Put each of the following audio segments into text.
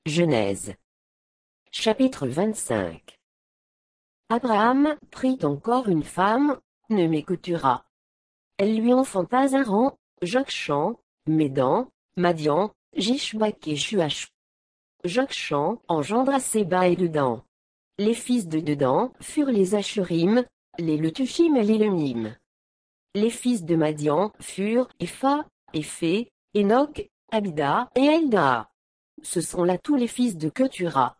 Genèse. Chapitre 25. Abraham prit encore une femme, nommée Ketura. Elle lui enfanta Zaran, Jokshan, Médan, Madian, Jishbak et Shuach. Jokshan engendra Séba et Dedan. Les fils de Dedan furent les Ashurim, les Letushim et les Lemim. Les fils de Madian furent Epha, Éphé, Enoch, Abida et Elda. Ce sont là tous les fils de Ketura.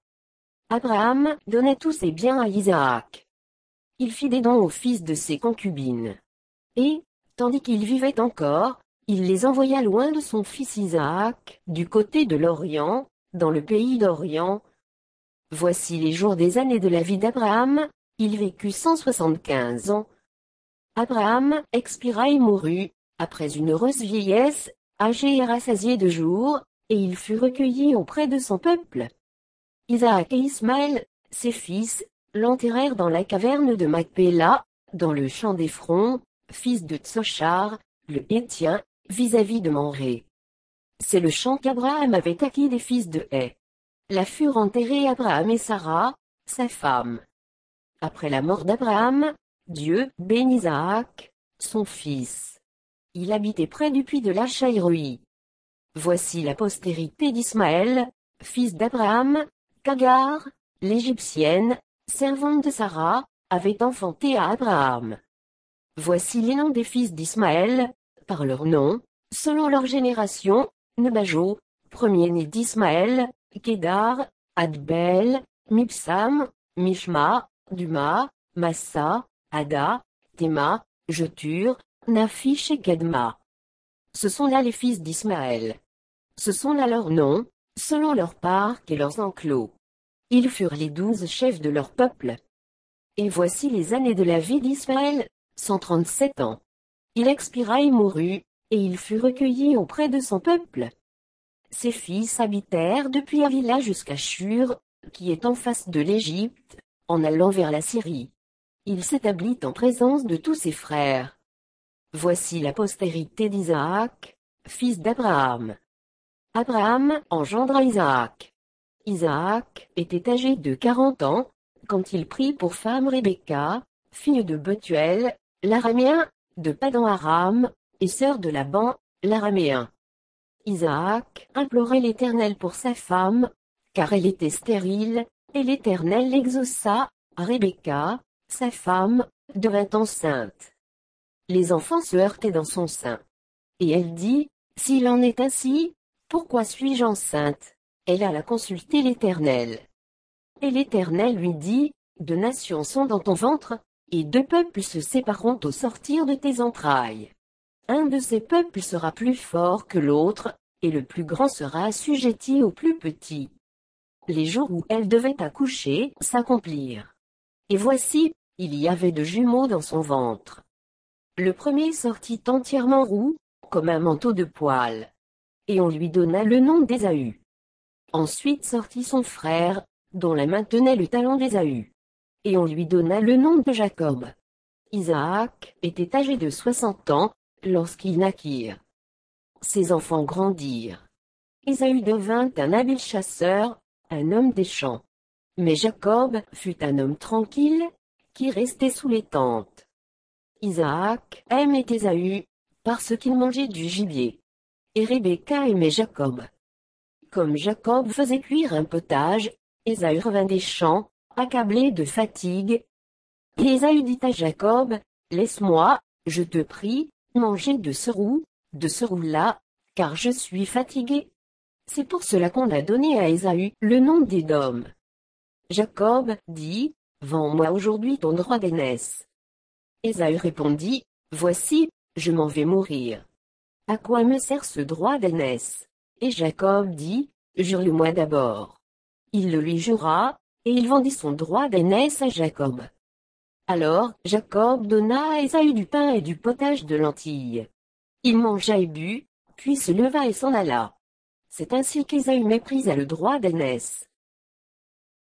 Abraham donnait tous ses biens à Isaac. Il fit des dons aux fils de ses concubines. Et, tandis qu'il vivait encore, il les envoya loin de son fils Isaac, du côté de l'Orient, dans le pays d'Orient. Voici les jours des années de la vie d'Abraham, il vécut 175 ans. Abraham expira et mourut, après une heureuse vieillesse, âgé et rassasié de jours, et il fut recueilli auprès de son peuple. Isaac et Ismaël, ses fils, l'enterrèrent dans la caverne de Macpéla, dans le champ d'Éphron, fils de Tsochar, le Hétien, vis-à-vis de Mamré. C'est le champ qu'Abraham avait acquis des fils de Heth. Là furent enterrés Abraham et Sarah, sa femme. Après la mort d'Abraham, Dieu bénit Isaac, son fils. Il habitait près du puits de Lachaïroi. Voici la postérité d'Ismaël, fils d'Abraham, qu'Agar, l'Égyptienne, servante de Sarah, avait enfanté à Abraham. Voici les noms des fils d'Ismaël, par leur nom, selon leur génération: Nebajo, premier-né d'Ismaël, Kédar, Adbel, Mibsam, Mishma, Duma, Massa, Ada, Théma, Jetur, Naphish et Kedma. Ce sont là les fils d'Ismaël. Ce sont là leurs noms, selon leurs parcs et leurs enclos. Ils furent les 12 chefs de leur peuple. Et voici les années de la vie d'Ismaël, 137 ans. Il expira et mourut, et il fut recueilli auprès de son peuple. Ses fils habitèrent depuis Avila jusqu'à Shur, qui est en face de l'Égypte, en allant vers la Syrie. Il s'établit en présence de tous ses frères. Voici la postérité d'Isaac, fils d'Abraham. Abraham engendra Isaac. Isaac était âgé de 40 ans, quand il prit pour femme Rebecca, fille de Bethuel, l'araméen, de Padan-Aram, et sœur de Laban, l'araméen. Isaac implorait l'Éternel pour sa femme, car elle était stérile, et l'Éternel l'exauça. Rebecca, sa femme, devint enceinte. Les enfants se heurtaient dans son sein. Et elle dit: S'il en est ainsi, pourquoi suis-je enceinte? Elle alla consulter l'Éternel. Et l'Éternel lui dit: 2 nations sont dans ton ventre, et 2 peuples se sépareront au sortir de tes entrailles. Un de ces peuples sera plus fort que l'autre, et le plus grand sera assujetti au plus petit. Les jours où elle devait accoucher s'accomplirent. Et voici, il y avait 2 jumeaux dans son ventre. Le premier sortit entièrement roux, comme un manteau de poil. Et on lui donna le nom d'Ésaü. Ensuite sortit son frère, dont la main tenait le talon d'Ésaü. Et on lui donna le nom de Jacob. Isaac était âgé de 60 ans, lorsqu'ils naquirent. Ses enfants grandirent. Ésaü devint un habile chasseur, un homme des champs. Mais Jacob fut un homme tranquille, qui restait sous les tentes. Isaac aimait Ésaü, parce qu'il mangeait du gibier. Et Rebecca aimait Jacob. Comme Jacob faisait cuire un potage, Ésaü revint des champs, accablé de fatigue. Et Ésaü dit à Jacob: Laisse-moi, je te prie, manger de ce roux-là, car je suis fatigué. C'est pour cela qu'on a donné à Ésaü le nom d'Édom. Jacob dit: Vends-moi aujourd'hui ton droit d'aînesse. Ésaü répondit: Voici, je m'en vais mourir. À quoi me sert ce droit d'aînesse? Et Jacob dit: Jure-le-moi d'abord. Il le lui jura, et il vendit son droit d'aînesse à Jacob. Alors Jacob donna à Ésaü du pain et du potage de lentilles. Il mangea et but, puis se leva et s'en alla. C'est ainsi qu'Ésaü méprisa le droit d'aînesse.